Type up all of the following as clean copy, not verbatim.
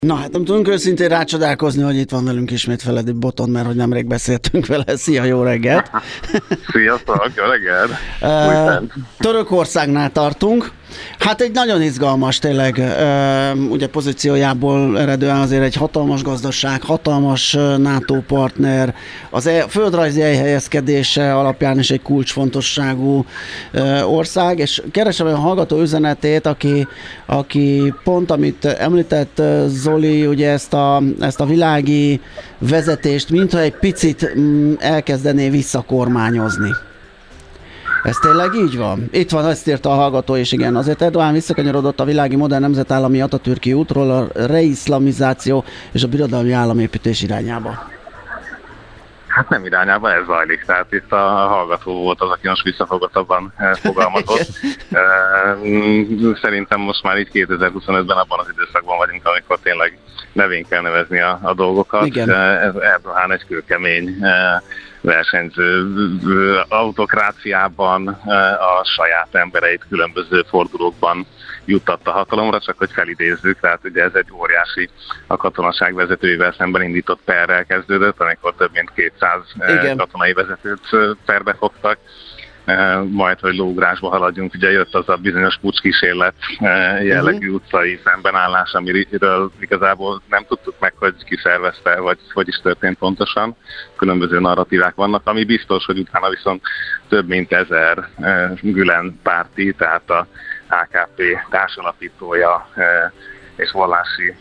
Na hát nem tudunk őszintén rácsodálkozni, hogy itt van velünk ismét Feledi Botond, mert hogy nemrég beszéltünk vele. Szia, jó reggelt! Sziasztok, jó reggelt! Törökországnál tartunk. Hát egy nagyon izgalmas tényleg, ugye pozíciójából eredően azért egy hatalmas gazdaság, hatalmas NATO partner, az földrajzi elhelyezkedése alapján is egy kulcsfontosságú ország, és keresem olyan hallgató üzenetét, aki pont, amit említett Zoli, ugye ezt a világi vezetést, mintha egy picit elkezdené visszakormányozni. Ez tényleg így van? Itt van, ezt írta a hallgató, és igen, azért Erdoğan visszakanyarodott a világi modern nemzetállami Atatürki útról a reiszlamizáció és a birodalmi államépítés irányába. Hát nem irányába, ez zajlik. Tehát itt a hallgató volt az, aki most visszafogottabban fogalmazott. Szerintem most már így 2025-ben abban az időszakban vagyunk, amikor tényleg nevén kell nevezni a dolgokat. Igen. Ez Erdoğan egy kőkemény versenyző autokráciában a saját embereit különböző fordulókban juttatta hatalomra, csak hogy felidézzük, tehát ugye ez egy óriási, a katonaság vezetőivel szemben indított perrel kezdődött, amikor több mint 200 Igen. katonai vezetőt perbe fogtak. Majd, hogy lóugrásba haladjunk, ugye jött az a bizonyos pucskísérlet jellegű utcai szembenállás, amiről igazából nem tudtuk meg, hogy ki szervezte, vagy hogy is történt pontosan. Különböző narratívák vannak, ami biztos, hogy utána viszont több mint 1000 Gülen párti, tehát a AKP társalapítója és vallási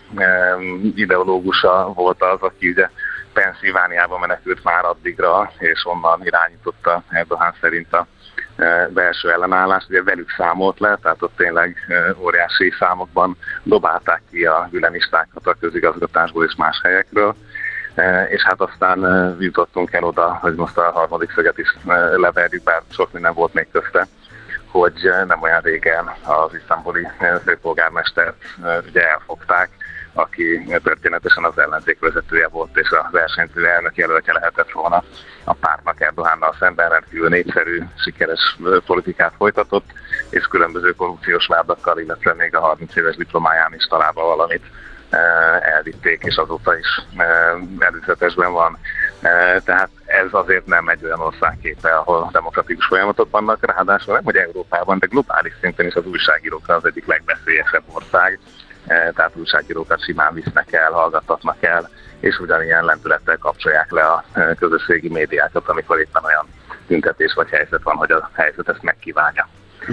ideológusa volt az, aki ugye Pennsylvániába menekült már addigra, és onnan irányította Erdoğan szerint a belső ellenállást, ugye velük számolt le, tehát ott tényleg óriási számokban dobálták ki a gülenistákat a közigazgatásból és más helyekről, és hát aztán jutottunk el oda, hogy most a harmadik szöget is leverjük, bár sok minden volt még közte, hogy nem olyan régen az isztambuli főpolgármestert ugye elfogták, aki történetesen az ellenzék vezetője volt, és a versenyző elnök jelöltje lehetett volna a pártnak Erdoğannal szemben, rendkívül népszerű, sikeres politikát folytatott, és különböző korrupciós vádakkal, illetve még a 30 éves diplomáján is találva valamit elvitték, és azóta is előzetesben van. Tehát ez azért nem egy olyan országképe, ahol demokratikus folyamatok vannak, ráadásul nem, hogy Európában, de globális szinten is az újságírókra az egyik legveszélyesebb ország, tehát újságírókat simán visznek el, hallgattatnak el, és ugyanilyen lendülettel kapcsolják le a közösségi médiákat, amikor éppen olyan tüntetés vagy helyzet van, hogy a helyzet ezt megkívánja.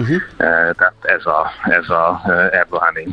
Tehát ez a Erdoğani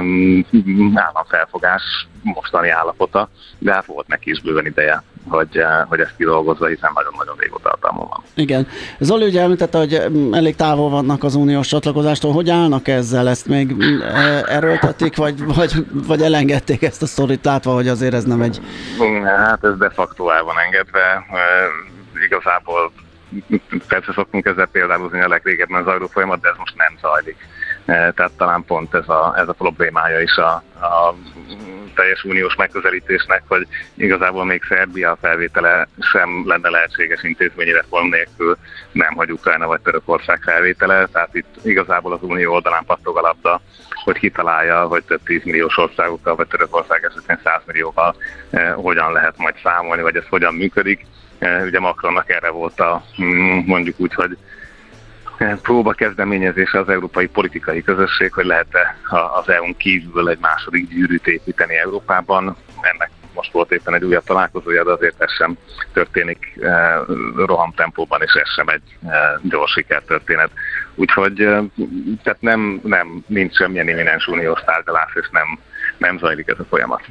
államfelfogás mostani állapota, de hát volt neki is bőven ideje, hogy ezt kidolgozza, hiszen nagyon-nagyon régóta hatalmon van. Igen. Zoli ugye említette, hogy elég távol vannak az uniós csatlakozástól. Hogy állnak ezzel? Ezt még erőltetik, vagy elengedték ezt a sztorit, látva, hogy azért ez nem egy... Hát ez de facto el van engedve. Igazából persze szoktunk ezzel például a legrégebben zajló folyamat, de ez most nem zajlik. Tehát talán pont ez a problémája is a teljes uniós megközelítésnek, hogy igazából még Szerbia felvétele sem lenne lehetséges intézményi reform nélkül, nem hogy Ukrajna vagy Törökország felvétele. Tehát itt igazából az unió oldalán pattog a labda, hogy kitalálja, hogy több 10 milliós országokkal, vagy Törökország esetén 100 millióval hogyan lehet majd számolni, vagy ez hogyan működik. Ugye Macronnak erre volt mondjuk úgy, hogy próba kezdeményezése az európai politikai közösség, hogy lehet-e az EU-n kívül egy második gyűrűt építeni Európában. Ennek most volt éppen egy újabb találkozója, de azért ez sem történik rohamtempóban, és ez sem egy gyors sikertörténet. Úgyhogy tehát nincs semmilyen imminens uniós tárgyalás, és nem zajlik ez a folyamat.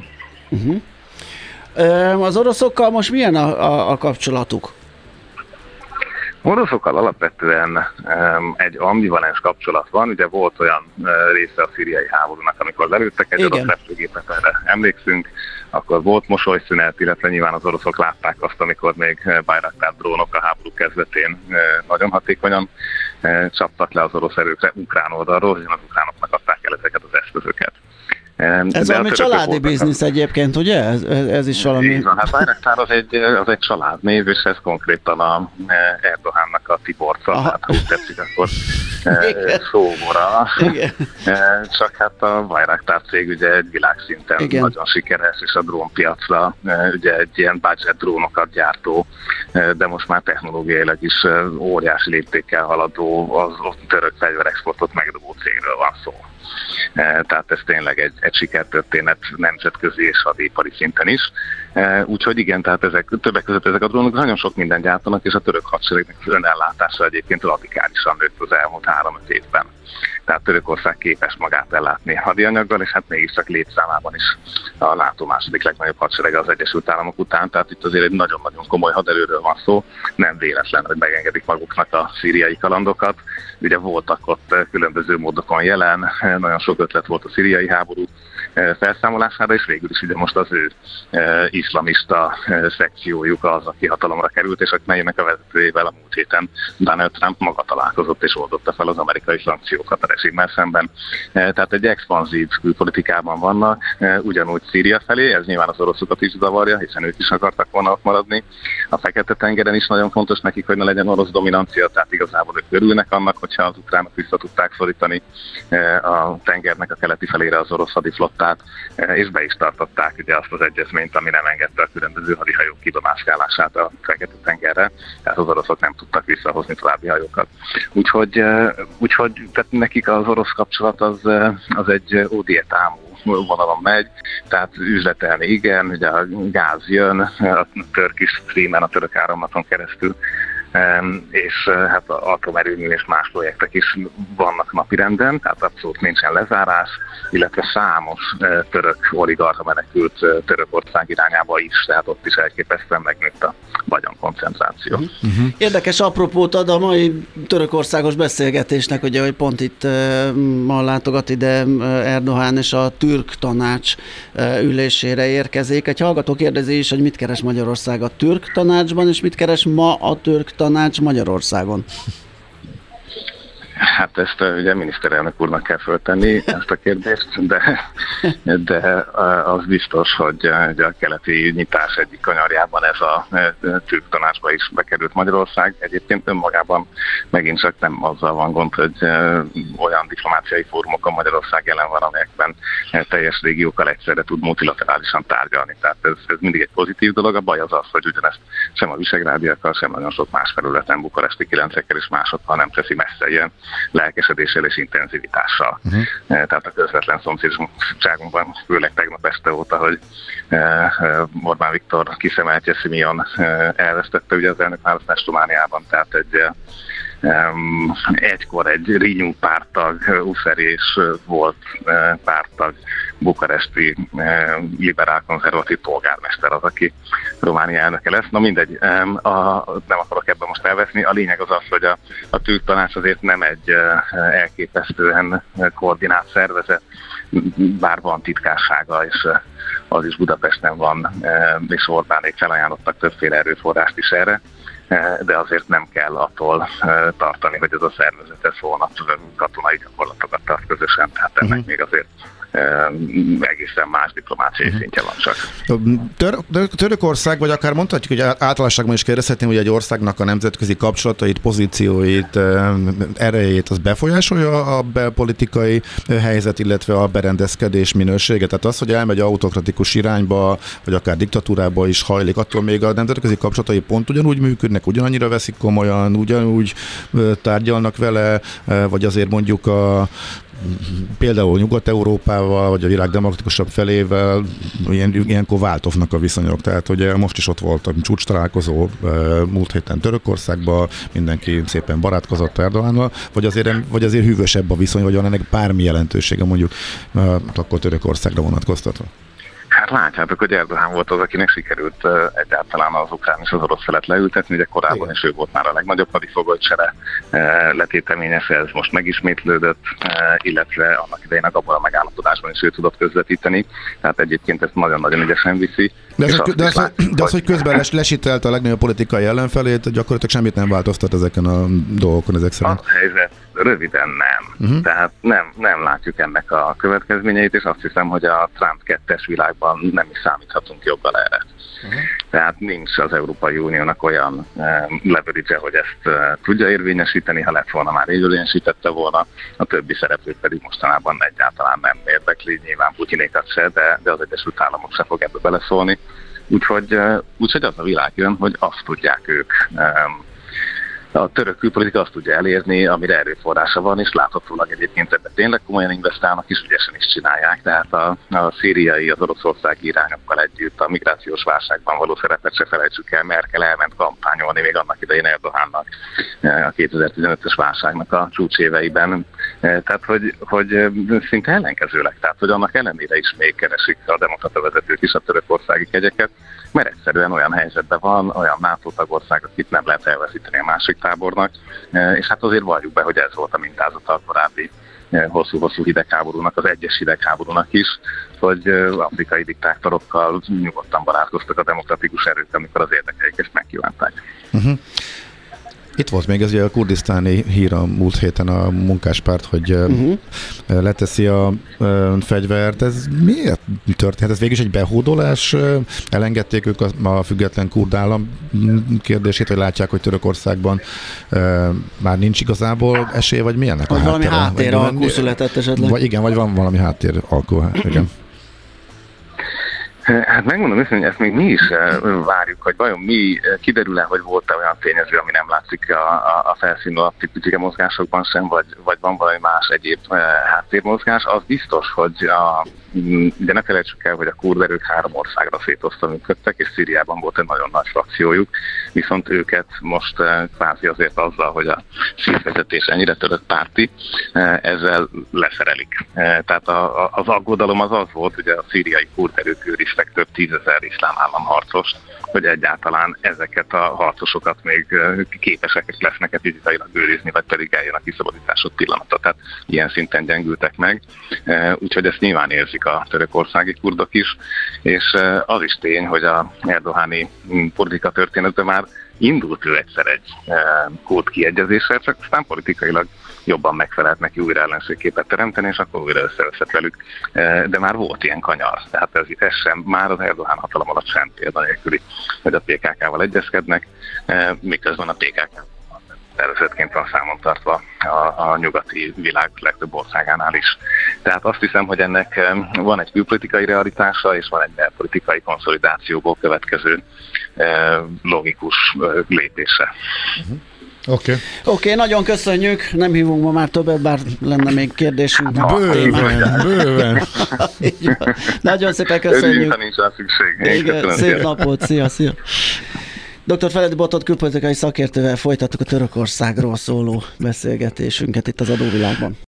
Az oroszokkal most milyen a kapcsolatuk? Oroszokkal alapvetően egy ambivalens kapcsolat van. Ugye volt olyan része a szíriai háborúnak, amikor lelőttek egy orosz repülőgépet, erre emlékszünk, akkor volt mosolyszünet, illetve nyilván az oroszok látták azt, amikor még Bayraktar drónok a háború kezdetén nagyon hatékonyan csaptak le az orosz erőkre ukrán oldalról, hiszen az ukránoknak adták el ezeket az eszközöket. Ez valami családi biznisz egyébként, ugye? Ez is valami... Így van, hát Bayraktar az egy családnév, és ez konkrétan a Erdoğannak a Tiborca, hát ha úgy tetszik, akkor szóvora. Csak hát a Bayraktar cég ugye egy világszinten nagyon sikeres, és a drónpiacra ugye egy ilyen budget drónokat gyártó, de most már technológiailag is óriási léptékkel haladó, az török fegyverexportot megdobó cégről van szó. Tehát ez tényleg egy sikertörténet nemzetközi és hadipari szinten is. Úgyhogy igen, tehát többek között ezek a drónok nagyon sok mindent gyártanak, és a török hadseregnek az önellátása egyébként radikálisan nőtt az elmúlt 3-5 évben. Tehát Törökország képes magát ellátni hadianyaggal, és hát mégiscsak létszámában is a NATO második legnagyobb hadserege az Egyesült Államok után, tehát itt azért egy nagyon-nagyon komoly haderőről van szó, nem véletlen, hogy megengedik maguknak a szíriai kalandokat. Ugye voltak ott különböző módokon jelen, nagyon sok ötlet volt a szíriai háború felszámolására, és végül is ugye most az ő iszlamista szekciójuk az, aki hatalomra került, és melynek a vezetőjével a múlt héten Donald Trump maga találkozott és oldotta fel az amerikai szankciókat a rezsimmel szemben. Tehát egy expanzív külpolitikában vannak, ugyanúgy Szíria felé, ez nyilván az oroszokat is zavarja, hiszen ők is akartak volna ott maradni. A Fekete-tengeren is nagyon fontos nekik, hogy ne legyen orosz dominancia, tehát igazából ők örülnek annak, hogyha az ukránok vissza tudták szorítani a tengernek a keleti felére az orosz hadiflottát, és be is tartották ugye azt az egyezményt, ami nem engedte a különböző hadihajók kidomászkálását a Fekete-tengerre, tehát az oroszok nem tudtak visszahozni további hajókat. Úgyhogy tehát nekik az orosz kapcsolat az egy ódiétámú vonalon megy, tehát üzletelni igen, ugye a gáz jön a Turkish Streamen, a török áramlaton keresztül, és hát atomerőmű és más projektek is vannak napirenden, tehát abszolút nincsen lezárás, illetve számos török oligarcha menekült Törökország irányába is, tehát ott is elképesztően megnőtt a vagyonkoncentráció. Érdekes apropót ad a mai törökországos beszélgetésnek, ugye, hogy pont itt ma látogat ide Erdoğan és a türk tanács ülésére érkezik. Egy hallgató kérdezi is, hogy mit keres Magyarország a türk tanácsban, és mit keres ma a türk tanács Magyarországon? Hát ezt ugye miniszterelnök úrnak kell föltenni ezt a kérdést, de az biztos, hogy a keleti nyitás egyik kanyarjában ez a türk tanácsba is bekerült Magyarország. Egyébként önmagában megint csak nem azzal van gond, hogy olyan diplomáciai fórumokon Magyarország jelen van, amelyekben teljes régiókkal egyszerre tud multilaterálisan tárgyalni. Tehát ez mindig egy pozitív dolog. A baj az az, hogy ugyanezt sem a visegrádiakkal, sem nagyon sok más területen, bukaresti kilencekkel és másokkal nem teszi messze ilyen lelkesedéssel és intenzivitással. Tehát a közvetlen szomszédságunkban, főleg tegnap este óta, hogy Orbán Viktor kiszemeltje Simeon elvesztette ugye az elnökválasztást Romániában, tehát egykor egy Renew párttag, Uferi és volt párttag, bukaresti liberál-konzervatív polgármester az, aki Románia elnöke lesz. Na mindegy, nem akarok ebben most elveszni. A lényeg az az, hogy a türk tanács azért nem egy elképesztően koordinált szervezet, bár van titkársága, és az is Budapesten van, és Orbánék felajánlottak többféle erőforrást is erre, de azért nem kell attól tartani, hogy ez a szervezet ez holnap katonai gyakorlatokat tart közösen, tehát ennek még azért egészen más diplomáciai szintje van csak. Törökország, vagy akár mondhatjuk, hogy általánosságban is kérdezhetném, hogy egy országnak a nemzetközi kapcsolatait, pozícióit, erejét, az befolyásolja a belpolitikai helyzet, illetve a berendezkedés minősége. Tehát az, hogy elmegy autokratikus irányba, vagy akár diktatúrába is hajlik, attól még a nemzetközi kapcsolatai pont ugyanúgy működnek, ugyanannyira veszik komolyan, ugyanúgy tárgyalnak vele, vagy azért mondjuk például Nyugat-Európával, vagy a világ demokratikusabb felével ilyenkor változnak a viszonyok. Tehát ugye most is ott volt a csúcs találkozó múlt héten Törökországban, mindenki szépen barátkozott Erdoğannal, vagy azért hűvösebb a viszony, vagy van ennek bármi jelentősége mondjuk akkor Törökországra vonatkoztatva? Hát látjátok, hogy Erdoğan volt az, akinek sikerült egyáltalán az ukrán és az orosz felet leültetni, ugye korábban is ő volt már a legnagyobb hadifogolycsere letéteményese, ez most megismétlődött, illetve annak idején abban a megállapodásban is ő tudott közvetíteni, tehát egyébként ezt nagyon-nagyon ügyesen viszi. De az, hogy közben lesítelte a legnagyobb politikai ellenfelét, gyakorlatilag semmit nem változtat ezeken a dolgokon ezek szerint. Az helyzet, röviden nem. Tehát nem látjuk ennek a következményeit, és azt hiszem, hogy a Trump 2-es világban nem is számíthatunk jobban erre. Tehát nincs az Európai Uniónak olyan leverage, hogy ezt tudja érvényesíteni, ha lett volna, már érvényesítette volna, a többi szereplőt pedig mostanában egyáltalán nem érdekli, nyilván Putyinékat se, de az Egyesült Államok se fog ebbe beleszólni. Úgyhogy az a világ jön, hogy azt tudják ők, a török külpolitika azt tudja elérni, amire erőforrása van, és láthatólag egyébként ebben tényleg komolyan investálnak, és ügyesen is csinálják. Tehát a szíriai, az oroszországi irányokkal együtt a migrációs válságban való szerepet se felejtsük el. Merkel elment kampányolni még annak idején Erdogánnak a 2015-ös válságnak a csúcséveiben. Tehát, hogy szinte ellenkezőleg, tehát, hogy annak ellenére is még keresik a demokrata vezetők is a törökországi kegyeket, mert egyszerűen olyan helyzetben van, olyan NATO tagország, akit nem lehet elveszíteni a másik tábornak, és hát azért valljuk be, hogy ez volt a mintázata a korábbi hosszú-hosszú hidegháborúnak, az egyes hidegháborúnak is, hogy afrikai diktátorokkal nyugodtan barátkoztak a demokratikus erők, amikor az érdekeiket megkívánták. Itt volt még ez ugye a kurdisztáni hír a múlt héten a munkáspárt, hogy leteszi a fegyvert. Ez miért történt? Ez végül is egy behódolás? Elengedték ők a független kurd állam kérdését, vagy látják, hogy Törökországban már nincs igazából esélye, vagy milyennek a háttere? Valami háttéralkú született esetleg. Vagy van valami háttéralkú, igen. Hát megmondom őszintén, hogy ezt még mi is várjuk, hogy vajon kiderül-e, hogy volt-e olyan tényező, ami nem látszik a felszín alatti pütyike mozgásokban sem, vagy van valami más egyéb háttérmozgás. Az biztos, hogy ugye ne felejtsük el, hogy a kurd erők 3 országra szétosztva működtek, és Szíriában volt egy nagyon nagy frakciójuk, viszont őket most kvázi azért azzal, hogy a szívvezetés ennyire törött párti, ezzel leszerelik. Tehát az aggodalom az volt, hogy a szíriai kurd erők őriztek több 10 000 iszlám államharcost, hogy egyáltalán ezeket a harcosokat még képesek lesznek fizikailag őrizni, vagy pedig eljön a kiszabadítások pillanata. Tehát ilyen szinten gyengültek meg. Úgyhogy ezt nyilván érzik a törökországi kurdok is, és az is tény, hogy a erdogáni politika történetben már indult ő egyszer egy kurd kiegyezéssel, csak aztán politikailag jobban megfelelt neki újra ellenségképet teremteni, és akkor újra összeveszett velük. De már volt ilyen kanyar. Tehát ez sem, már az Erdogán hatalom alatt sem példanélküli, hogy a PKK-val egyezkednek, miközben a PKK tervezetként van számon tartva a nyugati világ legtöbb országánál is. Tehát azt hiszem, hogy ennek van egy külpolitikai realitása, és van egy belpolitikai konszolidációból következő logikus lépése. Oké, nagyon köszönjük, nem hívunk ma már többet, bár lenne még kérdésünk. Bőven. Nagyon szépen köszönjük. Örüljünk, ha nincs rá szükség. Igen, szép napot, szia. Dr. Feledi Botont külpolitikai szakértővel folytattuk a Törökországról szóló beszélgetésünket itt az Adóvilágban.